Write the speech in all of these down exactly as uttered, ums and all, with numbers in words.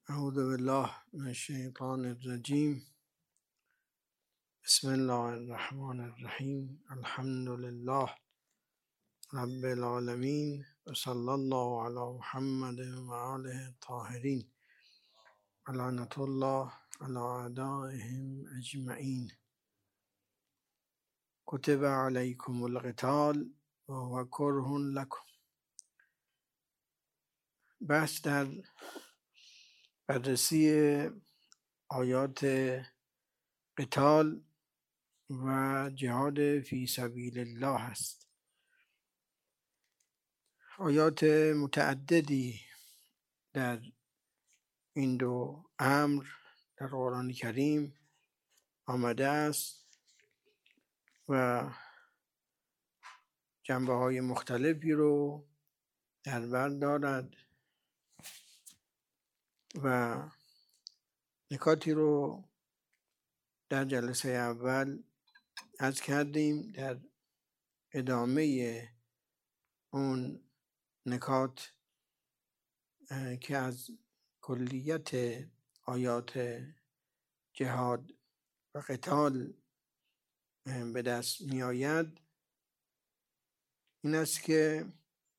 اعوذ بالله من الشیطان الرجیم. بسم الله الرحمن الرحیم. الحمد لله رب العالمین و صلی الله علی محمد و آله الطاهرین و لعنة الله علی اعدائهم اجمعین. کتب علیکم القتال و هو کره لکم. بحث در بررسی آیات قتال و جهاد فی سبیل الله است. آیات متعددی در این دو امر در قرآن کریم آمده است و جنبه های مختلفی رو در بر دارد و نکاتی رو در جلسه اول عرض کردیم. در ادامه اون نکات که از کلیت آیات جهاد و قتال به دست می آید این است که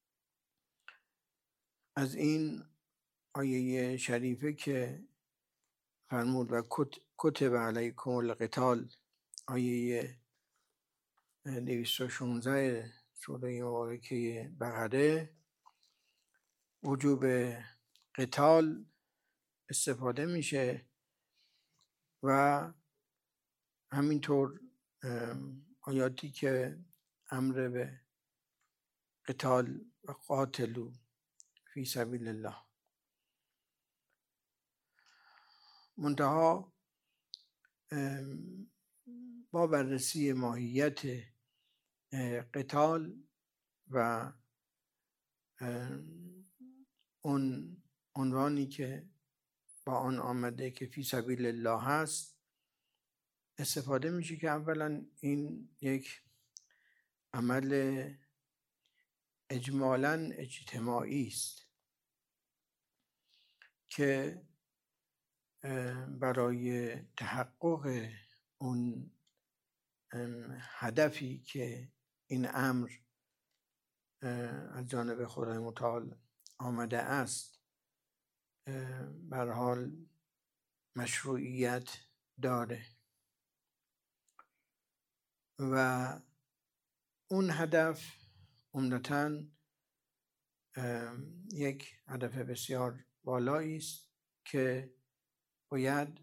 از این آیه شریفه که فرمود و کتب علیکم القتال، آیه دویست و شانزده سوره مبارکه بقره، وجوب قتال استفاده میشه و همینطور آیاتی که امر به قتال و قاتلو فی سبیل الله. منتها با بررسی ماهیت قتال و اون عنوانی که با آن آمده که فی سبیل الله هست، استفاده میشه که اولا این یک عمل اجمالاً اجتماعی است که برای تحقق اون هدفی که این امر از جانب خدای متعال آمده است به هر حال مشروعیت داره و اون هدف عمدتاً یک هدف بسیار بالایی است که باید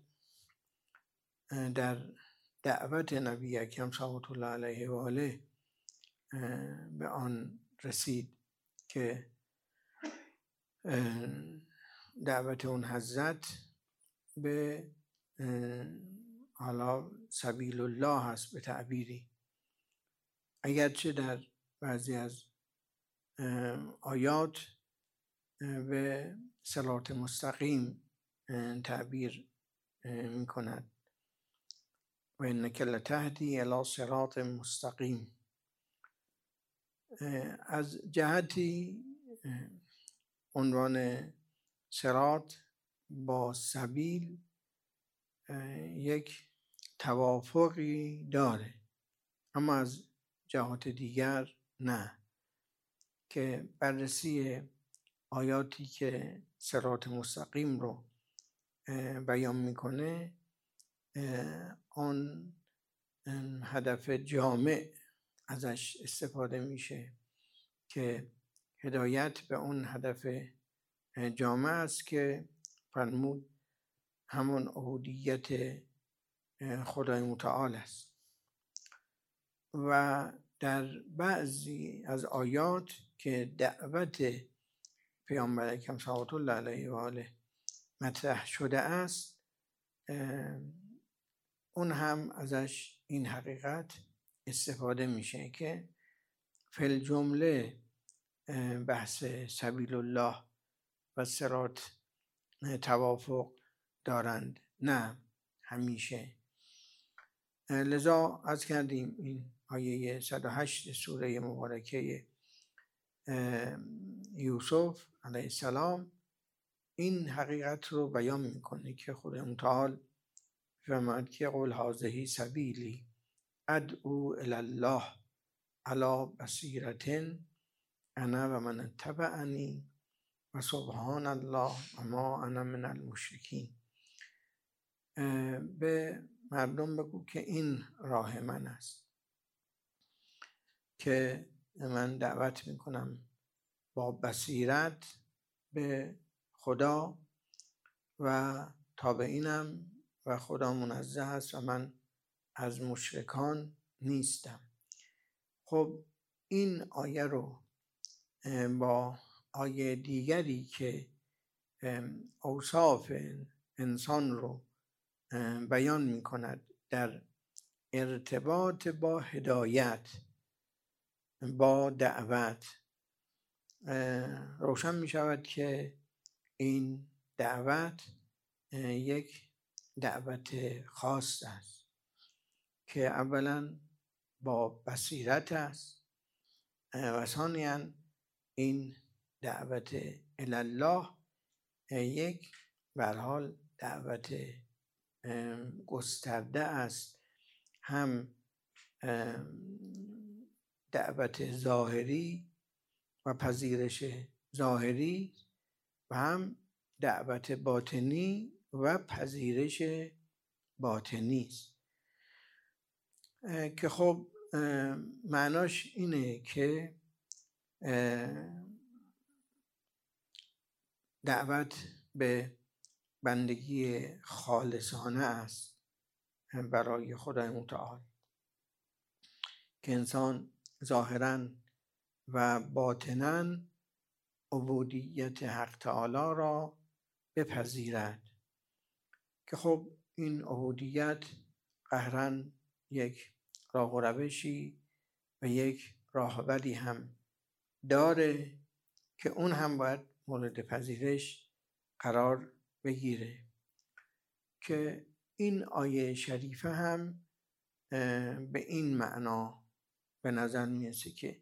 در دعوت نبی اکرم صلوات الله علیه و آله به آن رسید که دعوت اون حضرت به حالا سبیل الله هست به تعبیری، اگرچه در بعضی از آیات به صراط مستقیم تعبیر می کند و انک لتهدی الی صراط مستقیم. از جهتی عنوان صراط با سبیل یک توافقی داره، اما از جهات دیگر نه، که بررسی آیاتی که صراط مستقیم رو بیان میکنه آن هدف جامع ازش استفاده میشه که هدایت به اون هدف جامع است که فرمود همون عبودیت خدای متعال است. و در بعضی از آیات که دعوت پیامبر اکرم صلوات الله علیه و آله مطرح شده است، اون هم ازش این حقیقت استفاده میشه که فی الجمله بحث سبیل الله و صراط توافق دارند، نه همیشه. لذا عرض کردیم این آیه صد و هشت سوره مبارکه یوسف علیه السلام این حقیقت رو بیان میکنه که خدای متعال فرمود که قل هذه سبیلی ادعو الی الله علی بصیرة انا و من اتبعنی و سبحان الله و ما انا من المشرکین. به مردم بگو که این راه من است که من دعوت میکنم با بصیرت به خدا و تابعینم و خدا منزه است و من از مشرکان نیستم. خب این آیه رو با آیه دیگری که اوصاف انسان رو بیان می کند در ارتباط با هدایت، با دعوت، روشن می شود که این دعوت یک دعوت خاص است که اولا با بصیرت است و ثانیاً این دعوت الی الله یک به هر حال دعوت گسترده است، هم دعوت ظاهری و پذیرش ظاهری و هم دعوت باطنی و پذیرش باطنی است که خب معناش اینه که دعوت به بندگی خالصانه است برای خدای متعال که انسان ظاهراً و باطناً عبودیت حق تعالی را بپذیرد که خب این عبودیت قهراً یک راه و روشی و یک راهبری هم داره که اون هم باید مورد پذیرش قرار بگیره که این آیه شریفه هم به این معنا به نظر میرسه که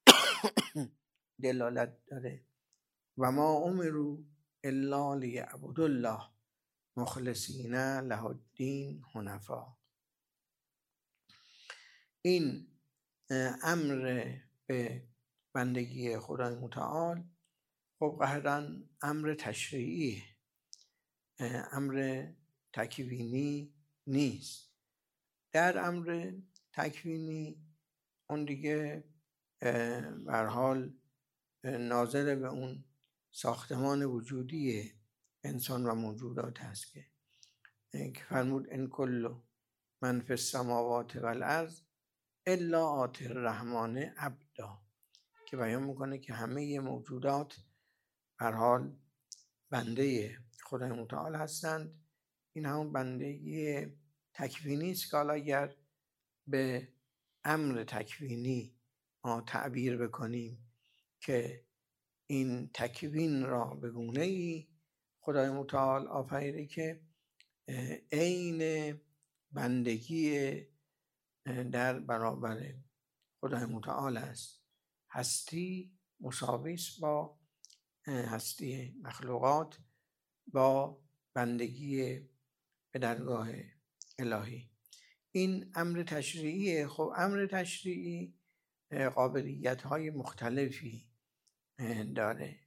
دلالت داره و ما امروا الا لیعبدوا الله مخلصین له الدین حنفا. این امر به بندگی خدای متعال خب قهراً امر تشریعی، امر تکوینی نیست. در امر تکوینی اون دیگه به هر حال ناظر به اون ساختمان وجودی انسان و موجودات هست که که فرمود ان کل من فی السماوات و الارض الا آتی الرحمن عبدا، که بیان میکنه که همه موجودات به هر حال بنده خدای متعال هستند. این همون بندگی تکوینی است که حالا اگر به امر تکوینی ما تعبیر بکنیم که این تکوین را به گونه‌ای خدای متعال آفریده که عین بندگی در برابر خدای متعال است. هستی مساوی است با هستی مخلوقات با بندگی به درگاه الهی. این امر تشریعیه. خب امر تشریعی قابلیت های مختلفی داره.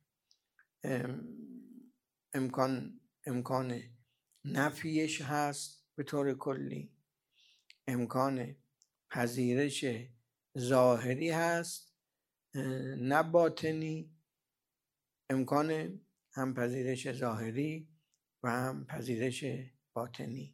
امکان امکان نفیش هست به طور کلی، امکان پذیرش ظاهری هست نه باطنی، امکان هم پذیرش ظاهری و هم پذیرش باطنی.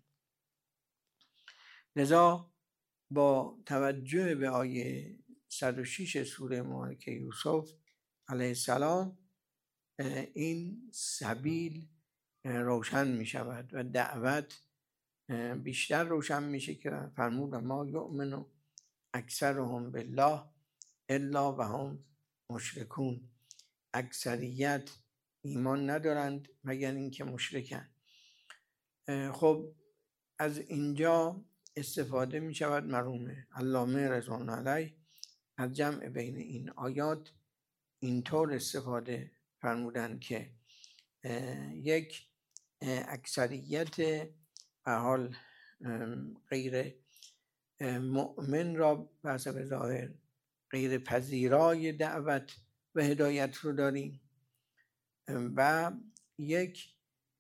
لذا با توجه به آیه صد و شش سوره مبارکه یوسف علیه السلام این سبیل روشن می شود و دعوت بیشتر روشن میشه که فرمود ما یؤمن اکثرهم بالله الا و هم مشرکون. اکثریت ایمان ندارند مگر اینکه مشرکن. خب از اینجا استفاده می شود مرحوم علامه رضوان علیه از جمع بین این آیات اینطور استفاده فرمودند که یک اکثریت به حال غیر مؤمن را به حسب ظاهر غیر پذیرای دعوت و هدایت رو داریم و یک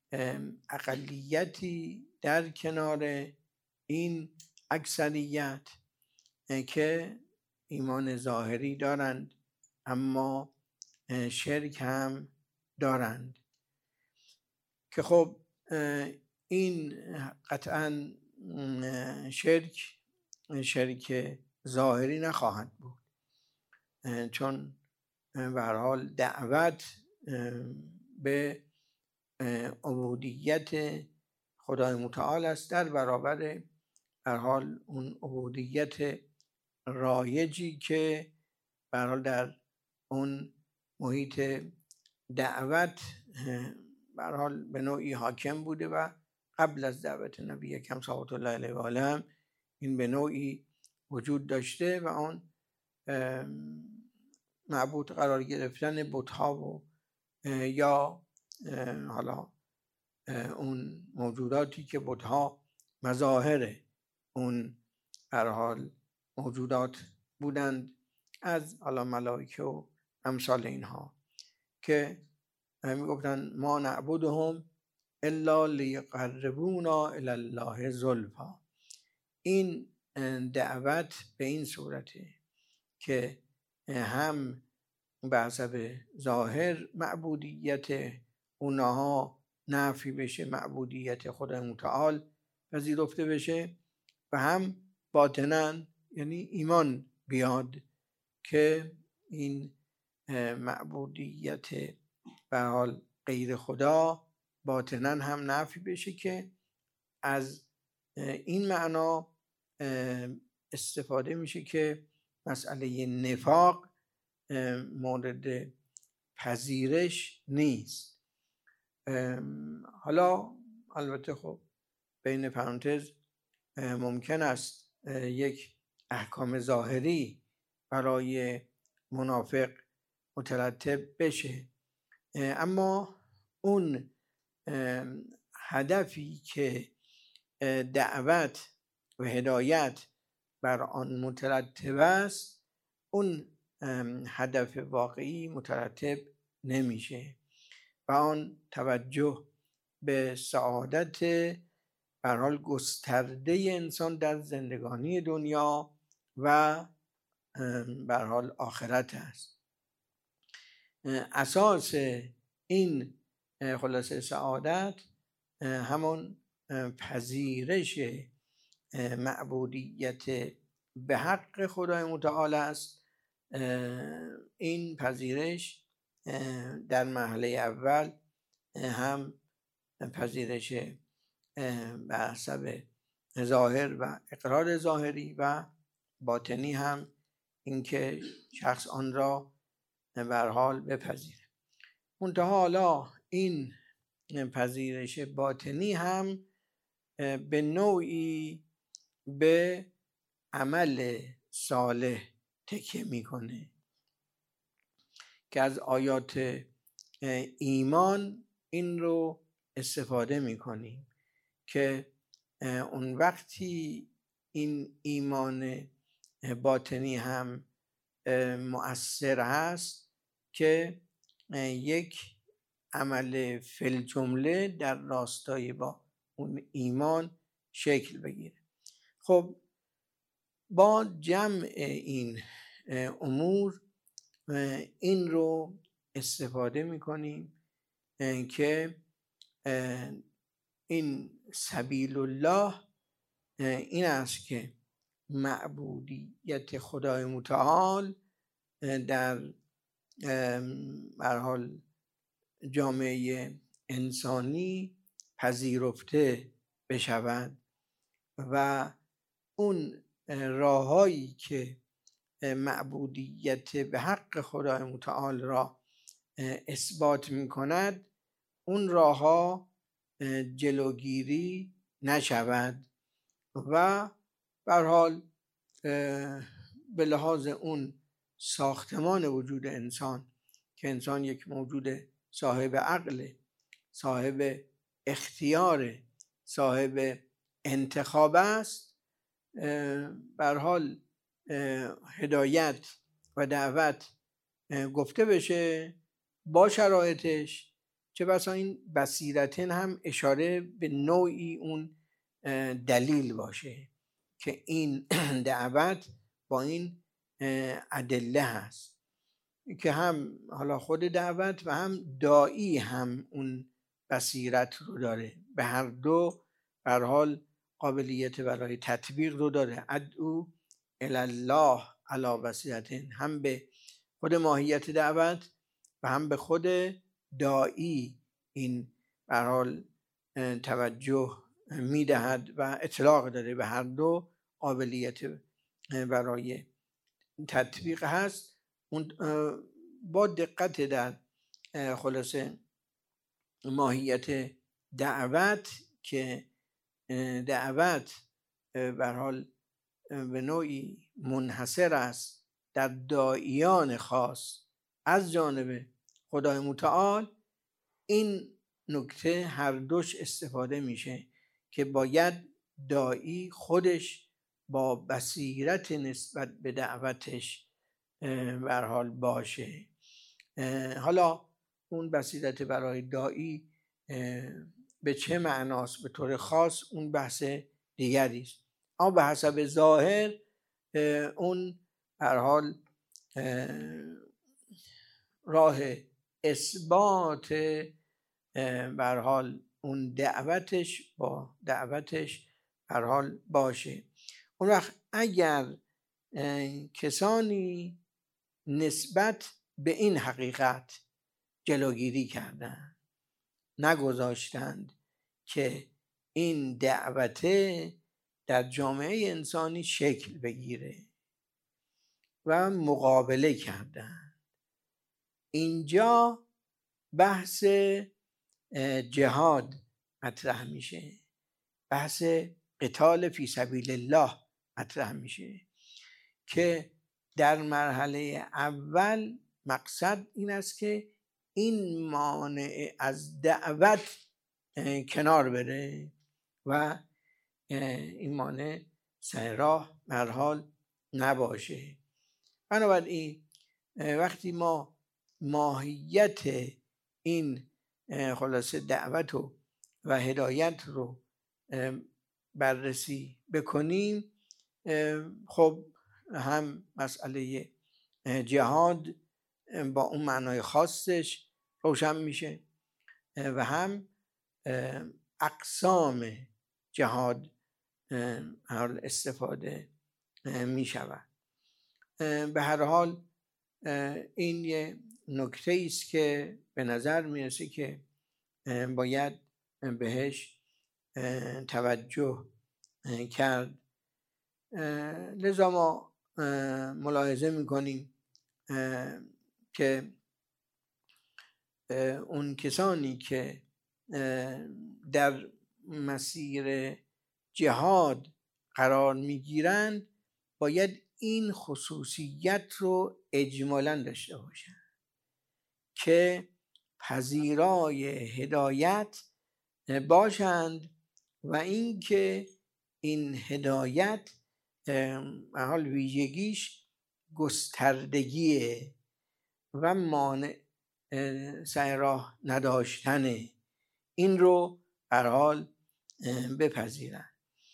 اقلیتی در کنار این اکثریت که ایمان ظاهری دارند اما شرک هم دارند که خب این قطعا شرک شرک ظاهری نخواهد بود، چون به هر حال دعوت به عبودیت خدای متعال است در برابر به هر حال اون عبودیت رایجی که به هر حال در اون محیط دعوت به هر حال به نوعی حاکم بوده و قبل از دعوت نبی اکرم صلوات الله علیه و آله هم این به نوعی وجود داشته و اون معبود قرار گرفتن بت‌ها و یا حالا اون موجوداتی که بت‌ها مظاهر اون هر حال موجودات بودند از حالا ملائکه و امثال اینها که میگفتن ما نعبدهم الا لیقربونا الی الله زلفی. این دعوت به این صورته که هم به حسب ظاهر معبودیت اونها نفی بشه، معبودیت خدای متعال پذیرفته بشه و هم باطناً یعنی ایمان بیاد که این معبودیت به حال غیر خدا باطناً هم نفی بشه که از این معنا استفاده میشه که مسئله نفاق مورد پذیرش نیست. حالا البته خب بین پرانتز ممکن است یک احکام ظاهری برای منافق مترتب بشه، اما اون هدفی که دعوت و هدایت بر آن مترتب است اون هدف واقعی مترتب نمیشه و آن توجه به سعادت به هر حال گسترده انسان در زندگانی دنیا و به هر حال آخرت است. اساس این خلاصه سعادت همون پذیرش معبودیت به حق خدای متعال است. این پذیرش در مرحله اول هم پذیرش به حسب ظاهر و اقرار ظاهری و باطنی هم اینکه شخص آن را به هر حال بپذیره. منتها حالا این پذیرش باطنی هم به نوعی به عمل صالح تکیه میکنه که از آیات ایمان این رو استفاده میکنیم که اون وقتی این ایمان باطنی هم مؤثر هست که یک عمل فی‌الجمله در راستای با اون ایمان شکل بگیره. خب با جمع این امور این رو استفاده میکنیم که این سبیل الله این است که معبودیت خدای متعال در هر حال جامعه انسانی پذیرفته بشود و اون راهایی که معبودیت به حق خدای متعال را اثبات می کند اون راهها جلوگیری نشود و به هر حال به لحاظ اون ساختمان وجود انسان که انسان یک موجود صاحب عقل صاحب اختیار، صاحب انتخاب است، به هر حال هدایت و دعوت گفته بشه با شرایطش، چه بسا این بصیرتن هم اشاره به نوعی اون دلیل باشه که این دعوت با این ادله هست که هم حالا خود دعوت و هم داعی هم اون بصیرت رو داره، به هر دو به هر حال قابلیت برای تطبیق رو داره. ادعو الی الله علی بصیرت، هم به خود ماهیت دعوت و هم به خود داعی این به هر حال توجه میدهد و اطلاق داره، به هر دو قابلیت برای تطبیق هست. اون با دقت در خلاصه ماهیت دعوت که دعوت به هر حال به نوعی منحصر است در داعیان خاص از جانب خدای متعال، این نکته هر دوش استفاده میشه که باید داعی خودش با بصیرت نسبت به دعوتش به هر حال باشه. حالا اون بصیرت برای داعی به چه معناست به طور خاص اون بحث دیگری است، اما به حسب ظاهر اون به هر حال راه اثبات به هر حال اون دعوتش با دعوتش به هر حال باشه. اون وقت اگر کسانی نسبت به این حقیقت جلوگیری کردند، نگذاشتند که این دعوته در جامعه انسانی شکل بگیره و مقابله کردند، اینجا بحث جهاد مطرح میشه، بحث قتال فی سبیل الله مطرح میشه که در مرحله اول مقصد این است که این مانع از دعوت کنار بره و این مانع سر راه به هر حال نباشه. بنابراین وقتی ما ماهیت این خلاصه دعوت و, و هدایت رو بررسی بکنیم، خب هم مسئله جهاد با اون معنای خاصش روشن میشه و هم اقسام جهاد هر استفاده میشود. به هر حال این یه نکته است که به نظر میرسه که باید بهش توجه کرد. لذا ما ملاحظه میکنیم که اون کسانی که در مسیر جهاد قرار میگیرند باید این خصوصیت رو اجمالاً داشته باشند که پذیرای هدایت باشند و اینکه این هدایت به حال ویژگیش گستردگیه و مانع سر راه نداشتنه، این رو به هر حال بپذیرن.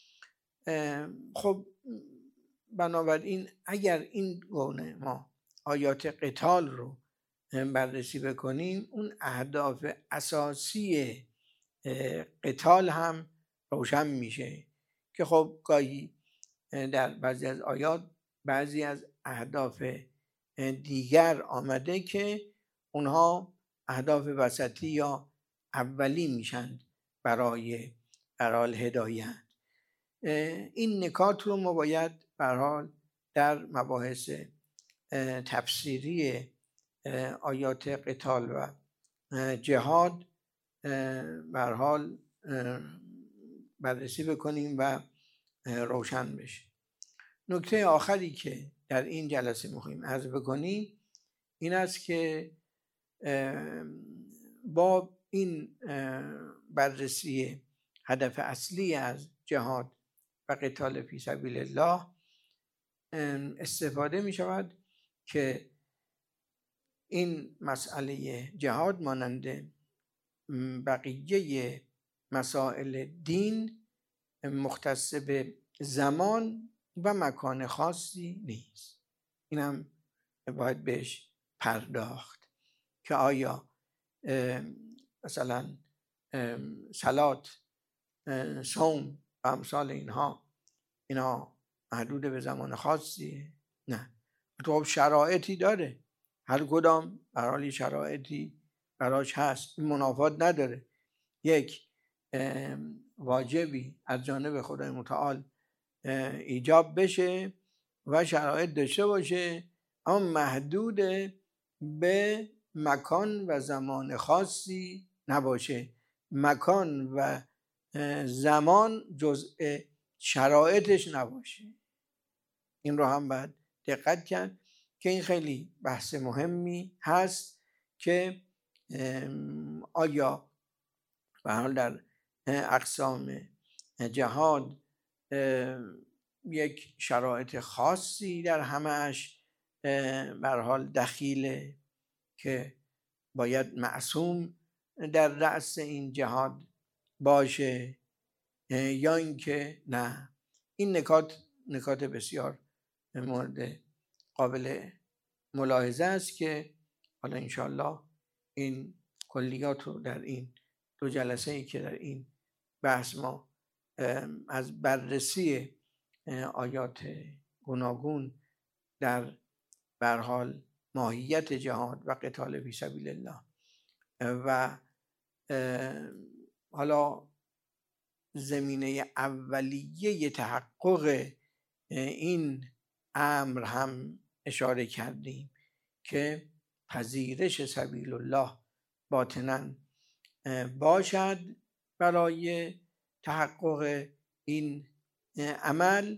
خب بنابراین اگر این گونه ما آیات قتال رو بررسی بکنیم، اون اهداف اساسی قتال هم روشن میشه که خب گاهی در بعضی از آیات بعضی از اهداف دیگر آمده که اونها اهداف وسطی یا اولی میشن برای برای هدایت. این نکات رو ما باید به هر حال در مباحث تفسیری آیات قتال و جهاد به هر حال بررسی بکنیم و روشن بشه. نکته آخری که در این جلسه می‌خوایم عرض بکنیم این است که با این بررسی هدف اصلی از جهاد و قتال فی سبیل الله استفاده می شود که این مسئله جهاد مانند بقیه مسائل دین مختص به زمان و مکان خاصی نیست. این هم باید بهش پرداخت که آیا مثلا صلات، صوم و امثال اینها اینا محدود به زمان خاصی؟ نه، تو شرایطی داره، هر کدام برای شرایطی براش هست، این منافات نداره. یک واجبی از جانب خدای متعال ایجاب بشه و شرایط داشته باشه، اما محدود به مکان و زمان خاصی نباشه. مکان و زمان جزء شرایطش نباشه. این رو هم باید دقت کرد که این خیلی بحث مهمی هست که آیا به حال در اقسام جهاد یک شرایط خاصی در همه‌اش به حال دخیله که باید معصوم در رأس این جهاد باشه، یا اینکه نه. این نکات نکات بسیار مورد قابل ملاحظه است که حالا انشاءالله این کلیات رو در این دو جلسه ای که در این بحث ما از بررسی آیات گوناگون در به هر حال ماهیت جهاد و قتال فی سبیل الله و حالا زمینه اولیه تحقق این امر هم اشاره کردیم که پذیرش سبیل الله باطناً باشد برای تحقق این عمل.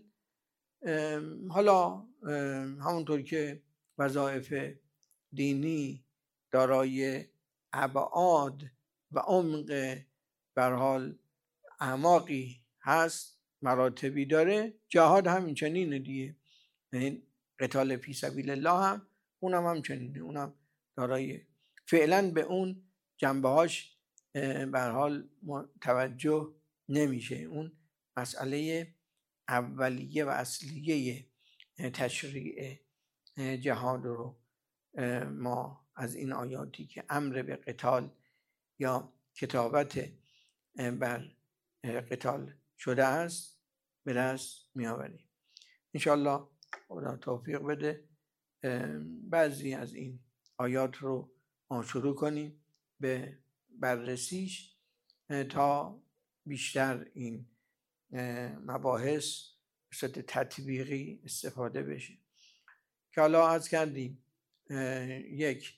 حالا همونطور که وظایف دینی دارای ابعاد و عمق به هر حال اعماقی هست، مراتبی داره، جهاد هم این چنینه دیگه. این قتال فی سبیل الله هم اونم هم چنینه، اونم دارای فعلا به اون جنبه‌هاش به هر حال توجه نمیشه. اون مسئله اولیه و اصلیه تشریع جهاد رو ما از این آیاتی که امر به قتال یا کتابت بر قتال شده است به دست می آوریم. انشاءالله خدا توفیق بده بعضی از این آیات رو ما شروع کنیم به بررسیش تا بیشتر این مباحث به صورت تطبیقی استفاده بشه. که حالا عرض کردیم یک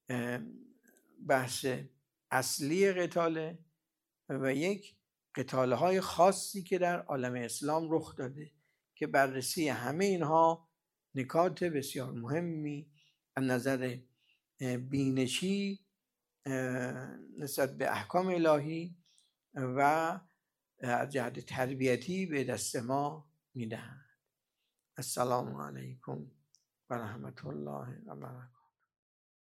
بحث اصلی قتاله و یک قتالهای خاصی که در عالم اسلام رخ داده که بررسی همه اینها نکات بسیار مهمی از نظر بینشی نسبت به احکام الهی و از جهت تربیتی به دست ما میدهند. السلام علیکم و رحمت الله و برکاته.